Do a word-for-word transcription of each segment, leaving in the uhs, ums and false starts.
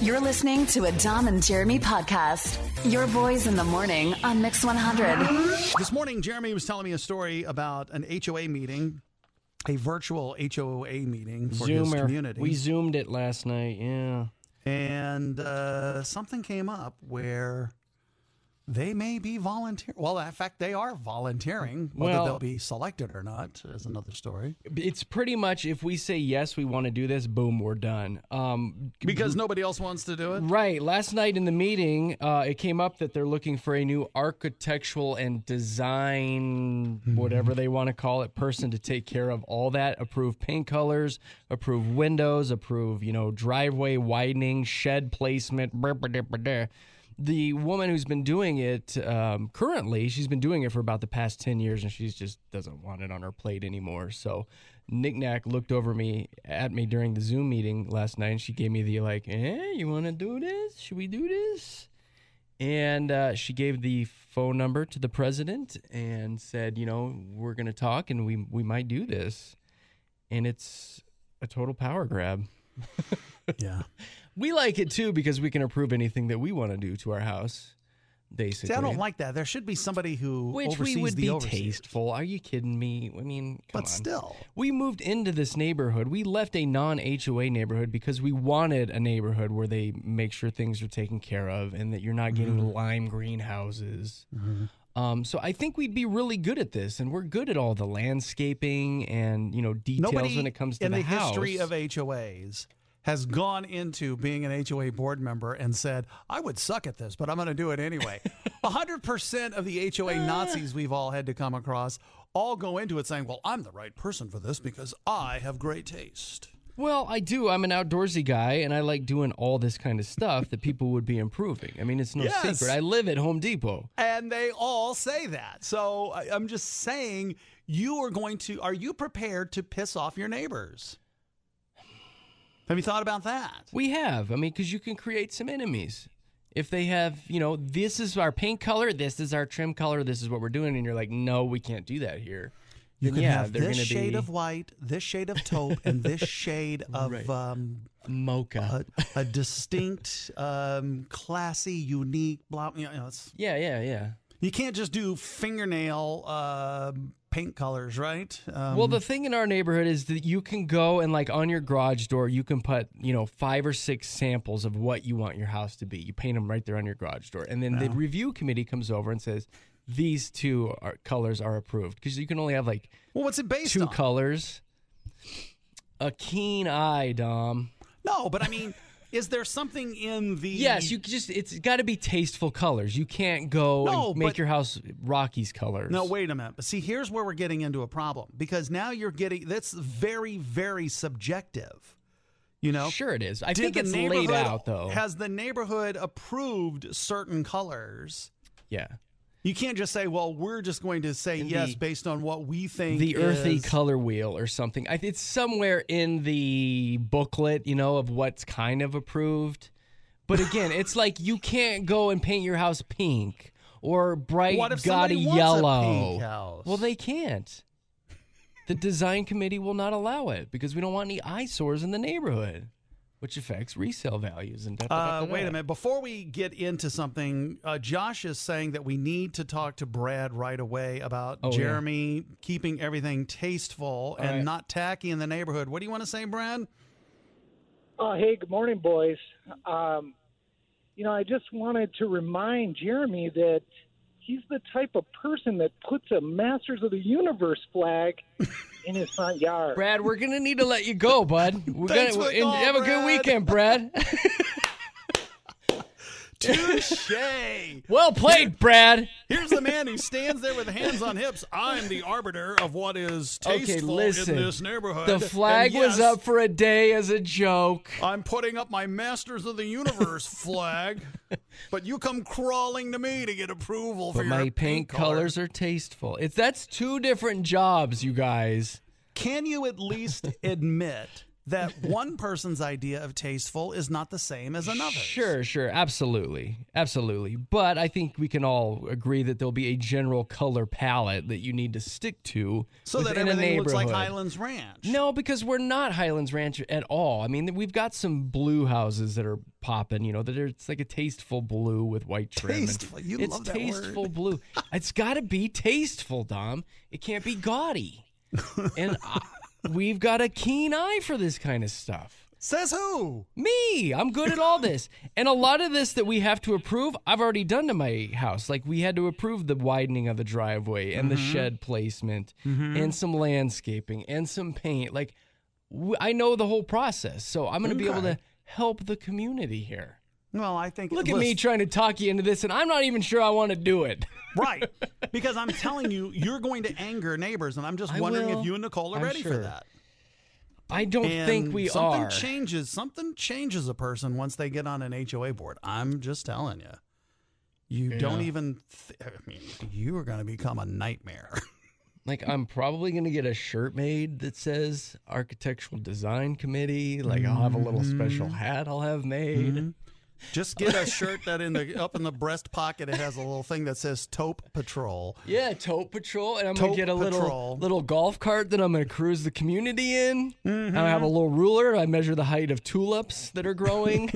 You're listening to a Dom and Jeremy podcast. Your boys in the morning on Mix one hundred. This morning, Jeremy was telling me a story about an H O A meeting, a virtual H O A meeting for Zoomer. his community. We Zoomed it last night, yeah. And uh, something came up where they may be volunteering. Well, in fact, they are volunteering. Whether Well- they'll be selected or not is another story. It's pretty much if we say yes, we want to do this, boom, we're done. Um, Because nobody else wants to do it? Right. Last night in the meeting, uh, it came up that they're looking for a new architectural and design, whatever they want to call it, person to take care of all that, approve paint colors, approve windows, approve, you know, driveway widening, shed placement, brr, brr, brr, brr, brr. The woman who's been doing it um, currently, she's been doing it for about the past ten years, and she just doesn't want it on her plate anymore. So Nick Nack looked over me at me during the Zoom meeting last night, and she gave me the, like, eh, you want to do this? Should we do this? And uh, she gave the phone number to the president and said, you know, we're going to talk, and we, we might do this. And it's a total power grab. Yeah. We like it, too, because we can approve anything that we want to do to our house, basically. See, I don't like that. There should be somebody who Which oversees we would the be overseers. tasteful. Are you kidding me? I mean, come But on. still. We moved into this neighborhood. We left a non-H O A neighborhood because we wanted a neighborhood where they make sure things are taken care of and that you're not getting Mm-hmm. lime greenhouses. Um, so I think we'd be really good at this, and we're good at all the landscaping and, you know, details Nobody when it comes to in the, the house. history of H O As has gone into being an H O A board member and said, I would suck at this, but I'm going to do it anyway. one hundred percent of the H O A Nazis we've all had to come across all go into it saying, well, I'm the right person for this because I have great taste. Well, I do. I'm an outdoorsy guy, and I like doing all this kind of stuff that people would be improving. I mean, it's no Yes. secret. I live at Home Depot. And they all say that. So I- I'm just saying, you are going to, are you prepared to piss off your neighbors? Have you thought about that? We have. I mean, because you can create some enemies. If they have, you know, this is our paint color, this is our trim color, this is what we're doing, and you're like, no, we can't do that here. You then can yeah, have they're this gonna shade be of white, this shade of taupe, and this shade of Right. um, mocha. a, a distinct, um, classy, unique, blah. You know, it's, yeah, yeah, yeah. you can't just do fingernail uh, paint colors, right? Um, Well, the thing in our neighborhood is that you can go and, like, on your garage door, you can put, you know, five or six samples of what you want your house to be. You paint them right there on your garage door. And then the review committee comes over and says, these two are, colors are approved. Because you can only have, like, well, what's it based two on? colors. A keen eye, Dom. No, but I mean, is there something in the? Yes, you just, it's got to be tasteful colors. You can't go No, and make but- your house Rocky's colors. No, wait a minute. But see, here's where we're getting into a problem because now you're getting that's very, very subjective. You know, Sure it is. I Did think the it's laid neighborhood- out, though. Has the neighborhood approved certain colors? Yeah. You can't just say, well, we're just going to say And yes the- based on what we think The earthy is- color wheel or something. I, it's somewhere in the booklet, you know, of what's kind of approved. But again, it's like you can't go and paint your house pink or bright, What if gaudy somebody wants a yellow. pink house? Well, they can't. The design committee will not allow it because we don't want any eyesores in the neighborhood, which affects resale values. And da, da, da, Uh, da, wait da. a minute. Before we get into something, uh, Josh is saying that we need to talk to Brad right away about Oh, yeah. Jeremy keeping everything tasteful and right. not tacky in the neighborhood. What do you want to say, Brad? Oh, hey, good morning, boys. Um, you know, I just wanted to remind Jeremy that he's the type of person that puts a Masters of the Universe flag in his front yard. Brad, we're going to need to let you go, bud. We're Thanks gonna for the and call, have a good Brad. weekend, Brad. Touche. Well played, Brad. Here's the man who stands there with hands on hips. I'm the arbiter of what is Okay, tasteful listen. in this neighborhood. The flag And was yes, up for a day as a joke. I'm putting up my Masters of the Universe flag, but you come crawling to me to get approval for But your my paint color. colors are tasteful. It's that's two different jobs, you guys. Can you at least admit that one person's idea of tasteful is not the same as another's. Sure, sure. Absolutely. Absolutely. But I think we can all agree that there'll be a general color palette that you need to stick to So that within a everything looks like neighborhood. Highlands Ranch. No, because we're not Highlands Ranch at all. I mean, we've got some blue houses that are popping, you know, that are, it's like a tasteful blue with white trim. and Tasteful. You it's love that tasteful word. blue. It's got to be tasteful, Dom. It can't be gaudy. And uh, we've got a keen eye for this kind of stuff. Says who? Me. I'm good at all this. And a lot of this that we have to approve, I've already done to my house. Like we had to approve the widening of the driveway and Mm-hmm. the shed placement and some landscaping and some paint. Like w- I know the whole process. So I'm going to be able Okay. to help the community here. Well, I think. Look at me listen, trying to talk you into this, and I'm not even sure I want to do it. Right. Because I'm telling you, you're going to anger neighbors, and I'm just I wondering will. if you and Nicole are I'm ready for sure. that. I don't And think we something are. changes. Something changes a person once they get on an H O A board. I'm just telling you. You don't Yeah. even. Th- I mean, you are going to become a nightmare. Like, I'm probably going to get a shirt made that says Architectural Design Committee. Like, I'll have a little special hat I'll have made. Just get a shirt that in the up in the breast pocket it has a little thing that says Taupe Patrol. Yeah, Tote Patrol. And I'm going Tote to get a Patrol. little little golf cart that I'm going to cruise the community in. Mm-hmm. I have a little ruler. I measure the height of tulips that are growing.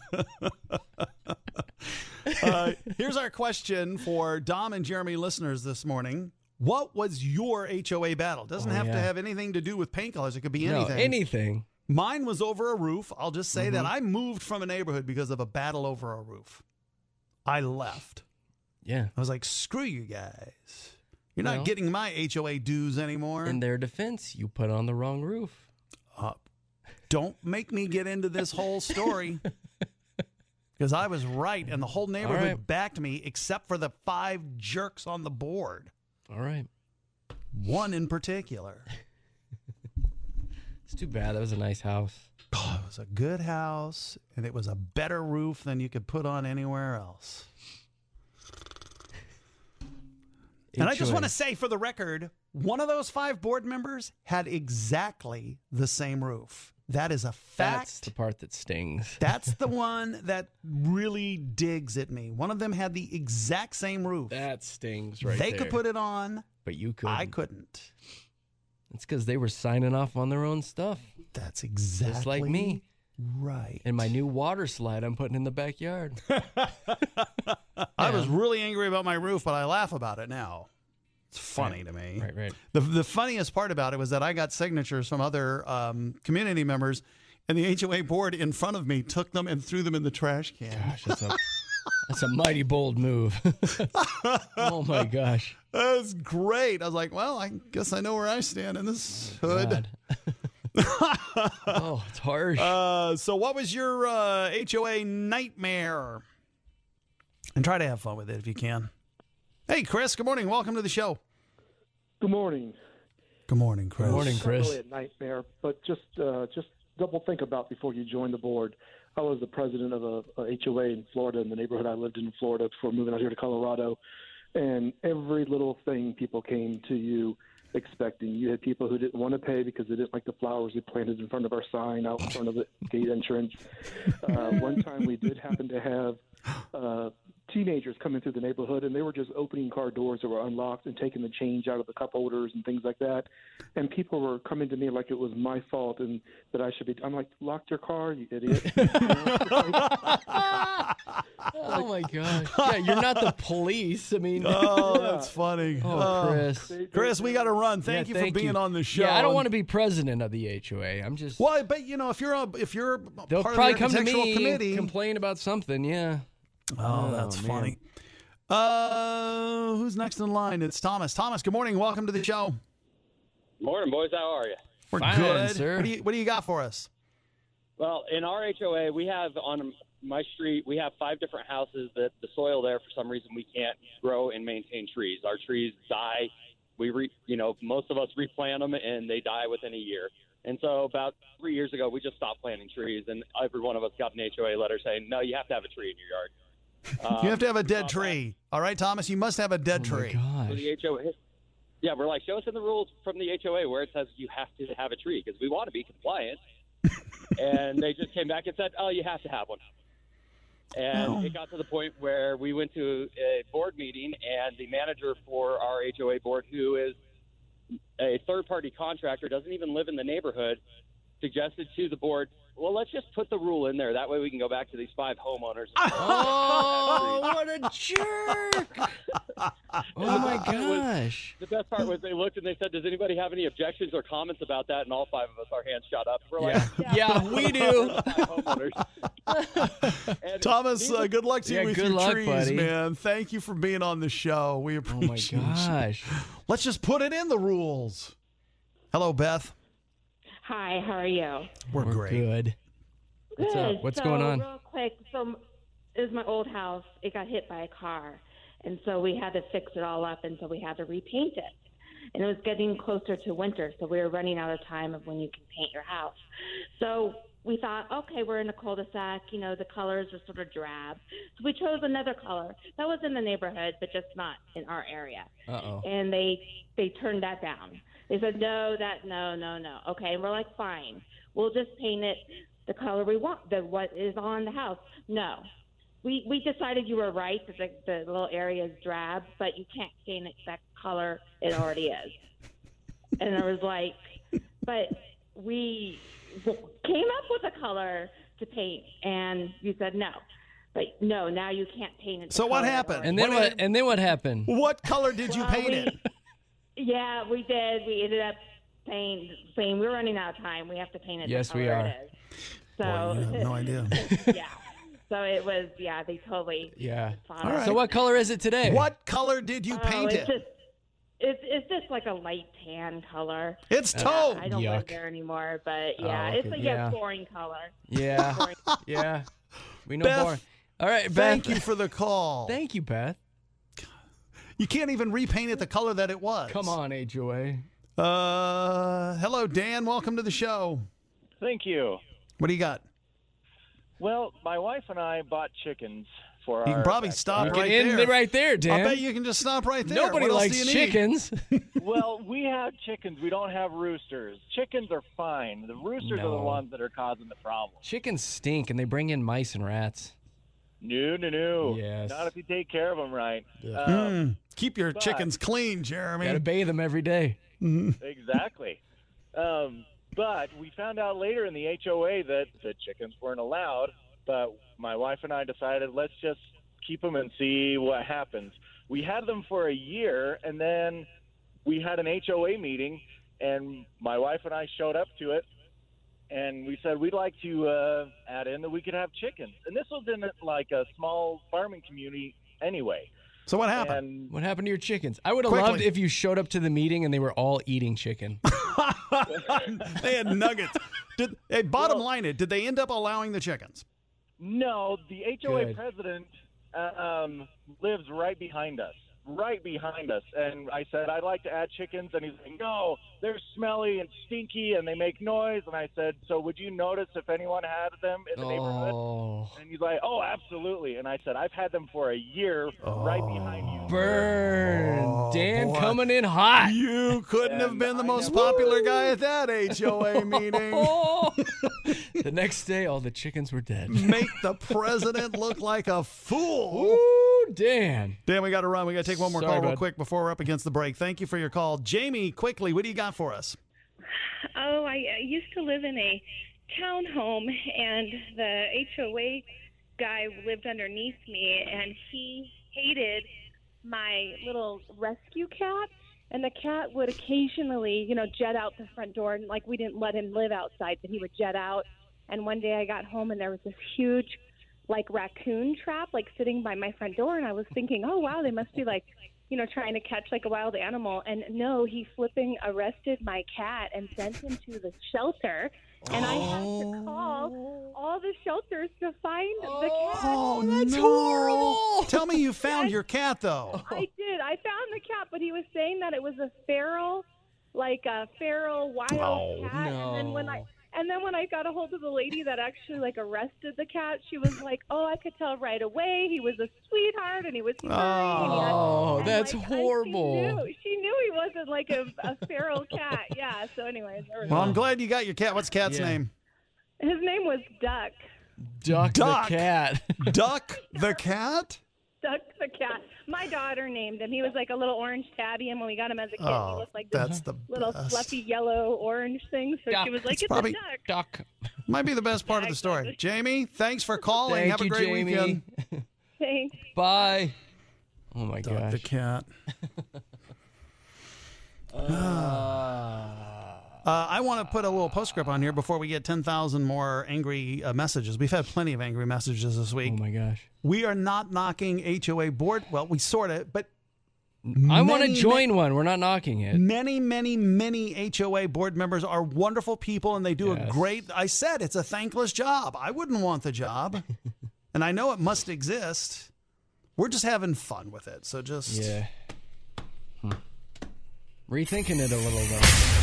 Uh, here's our question for Dom and Jeremy listeners this morning. What was your H O A battle? Doesn't Oh, have to yeah. have anything to do with paint colors. It could be No, anything. anything. Mine was over a roof. I'll just say Mm-hmm. that I moved from a neighborhood because of a battle over a roof. I left. Yeah. I was like, screw you guys. You're not Well- getting my H O A dues anymore. In their defense, you put on the wrong roof. Uh, don't make me get into this whole story. Because I was right, and the whole neighborhood right. backed me except for the five jerks on the board. All right. One in particular. It's too bad. That was a nice house. Oh, it was a good house, and it was a better roof than you could put on anywhere else. And I just H O A. want to say for the record, one of those five board members had exactly the same roof. That is a That's fact. the part that stings. That's the one that really digs at me. One of them had the exact same roof. That stings right they there. could put it on. but you could. I couldn't. It's because they were signing off on their own stuff. That's exactly Just like me. Right. And my new water slide I'm putting in the backyard. I was really angry about my roof, but I laugh about it now. It's funny to me. Right, right. The the funniest part about it was that I got signatures from other um, community members, and the H O A board in front of me took them and threw them in the trash can. Gosh, that's a, that's a mighty bold move. Oh, my gosh. That was great. I was like, well, I guess I know where I stand in this hood. God. Oh, it's harsh. Uh, so what was your uh, H O A nightmare? And try to have fun with it if you can. Hey, Chris, good morning. Welcome to the show. Good morning. Good morning, Chris. Good morning, Not Chris. really a nightmare, but just uh, just double think about before you join the board. I was the president of a, a H O A in Florida, in the neighborhood I lived in Florida before moving out here to Colorado, and every little thing people came to you expecting. You had people who didn't want to pay because they didn't like the flowers we planted in front of our sign out in front of the gate entrance. Uh, one time we did happen to have uh, teenagers coming through the neighborhood, and they were just opening car doors that were unlocked and taking the change out of the cup holders and things like that. And people were coming to me like it was my fault and that I should be. I'm like, lock your car, you idiot. Oh, my gosh. Yeah, you're not the police. I mean, Oh, that's funny. oh, Chris. They- they- Chris, we got to run. Thank Yeah, you for thank being you. on the show. Yeah, I don't want to be president of the H O A. I'm just. Well, but you know, if you're a, if you're a They'll part probably of the come to architectural me committee, and complain about something. Yeah. oh, that's man. funny. Uh, who's next in line? It's Thomas. Thomas, good morning. Welcome to the show. Morning, boys. How are you? We're Fine, good. sir. What do you What do you got for us? Well, in our H O A, we have on my street, we have five different houses that the soil there, for some reason, we can't grow and maintain trees. Our trees die. We, re, you know, most of us replant them and they die within a year. And so about three years ago, we just stopped planting trees, and every one of us got an H O A letter saying, no, you have to have a tree in your yard. Um, you have to have a dead uh, tree. All right, Thomas, you must have a dead Oh, my tree. for gosh. the H O A. Yeah, we're like, show us in the rules from the H O A where it says you have to have a tree because we want to be compliant. And they just came back and said, oh, you have to have one. And Oh. it got to the point where we went to a board meeting, and the manager for our H O A board, who is a third-party contractor, doesn't even live in the neighborhood, suggested to the board, well, let's just put the rule in there. That way we can go back to these five homeowners. Oh, what a jerk. Oh, my gosh. The best part was they looked and they said, does anybody have any objections or comments about that? And all five of us, our hands shot up. We're like, Yeah, yeah we do. And Thomas, these uh, are- good luck to Yeah, you with good your luck, trees, buddy. man. Thank you for being on the show. We Oh, appreciate my you. gosh. Let's just put it in the rules. Hello, Beth. Hi, how are you? We're, We're great. good. What's Good. up? What's so, going on? Real quick, so it was my old house. It got hit by a car, and so we had to fix it all up, and so we had to repaint it. And it was getting closer to winter, so we were running out of time of when you can paint your house. So we thought, okay, we're in a cul-de-sac. You know, the colors are sort of drab. So we chose another color that was in the neighborhood, but just not in our area. Uh-oh. And they they turned that down. They said, no, that, no, no, no. Okay, and we're like, fine. We'll just paint it the color we want, the what is on the house. No. We we decided you were right that the, the little area is drab, but you can't paint it that color it already is. And I was like, but we came up with a color to paint, and you said no. But no, now you can't paint it. the So what color it happened? already And then What what? did- And then what happened? What color did you Well, paint we- it? Yeah, we did. We ended up saying, saying we're running out of time. We have to paint it Yes, the we color are. it is. So, Boy, you have no idea. yeah. So it was, yeah, they totally. Yeah. fought All it. right. So what color is it today? What color did you Oh, paint it's it? just, it's, it's just like a light tan color. It's I taupe. don't live Yuck. there anymore, but yeah, Oh, it's okay. like Yeah. a boring color. Yeah. Boring. Yeah. We know Beth, more. All right, Beth. Thank you for the call. Thank you, Beth. You can't even repaint it the color that it was. Come on, H O A. Uh, hello, Dan. Welcome to the show. Thank you. What do you got? Well, my wife and I bought chickens for You our can probably backyard. stop You right can end there. it right there, Dan. I bet you can just stop right there. Nobody What else likes do you need? chickens. Well, we have chickens. We don't have roosters. Chickens are fine. The roosters are No. the ones that are causing the problem. Chickens stink, and they bring in mice and rats. No, no, no. Yes. Not if you take care of them right. Um, Mm. Keep your but- chickens clean, Jeremy. Got to bathe them every day. Exactly. Um, but we found out later in the H O A that the chickens weren't allowed. But my wife and I decided let's just keep them and see what happens. We had them for a year, and then we had an H O A meeting, and my wife and I showed up to it, and we said we'd like to uh, add in that we could have chickens. And this was in like a small farming community anyway. So what happened? And What happened to your chickens? I would have Quickly. loved if you showed up to the meeting and they were all eating chicken. They had nuggets. Did, hey, bottom Well- line it, did they end up allowing the chickens? no, the H O A Good. president uh, um, lives right behind us, right behind us. And I said, I'd like to add chickens. And he's like, no, they're smelly and stinky and they make noise. And I said, so would you notice if anyone had them in the neighborhood? Oh, And he's like, oh, absolutely. And I said, I've had them for a year right behind you. burn. Oh, Dan boy. coming in hot. You couldn't have And been the I most never- popular guy at that H O A meeting. Oh. The next day, all the chickens were dead. Make the president look like a fool. Ooh, Dan. Dan, we got to run. We got to take one more Sorry, call real bud. quick before we're up against the break. Thank you for your call. Jamie, quickly, what do you got for us? Oh, I, I used to live in a townhome, and the H O A guy lived underneath me, and he hated my little rescue cat. And the cat would occasionally, you know, jet out the front door, and like we didn't let him live outside, but he would jet out. And one day I got home, and there was this huge, like raccoon trap, like sitting by my front door, and I was thinking, oh wow, they must be like, you know, trying to catch like a wild animal. And no, he flipping arrested my cat and sent him to the shelter. And I had to call all the shelters to find the cat. Oh, that's no. horrible. Tell me you found your cat, though. I did. I found the cat, but he was saying that it was a feral, like a feral wild Oh, cat. And then when I and then when I got a hold of the lady that actually like arrested the cat, she was like, "Oh, I could tell right away. He was a sweetheart, and he was purring." and he had- Oh, and, that's like, I- horrible. She knew, she knew he wasn't like a, a feral cat. Yeah. So, anyways, there was Well, I'm glad you got your cat. What's the cat's Yeah. name? His name was Duck. Duck, Duck. the cat. Duck the cat? Duck the cat. My daughter named him. He was like a little orange tabby, and when we got him as a kid, Oh, he looked like this that's the little best. fluffy yellow orange thing. So Duck. she was like, It's "It's probably- a duck." Duck. Might be the best part of the story. Exactly. Jamie, thanks for calling. Thank Have a you, great Jamie. weekend. Thanks. Bye. Oh my Duck gosh. the cat. Uh, I want to put a little postscript on here before we get ten thousand more angry uh, messages. We've had plenty of angry messages this week. Oh my gosh. We are not knocking H O A board. Well, we sort of, but I want to many, join one. We're not knocking it. Many, many, many H O A board members are wonderful people, and they do Yes. a great. I said it's a thankless job. I wouldn't want the job, and I know it must exist. We're just having fun with it. So just Yeah. Hmm. Rethinking it a little though.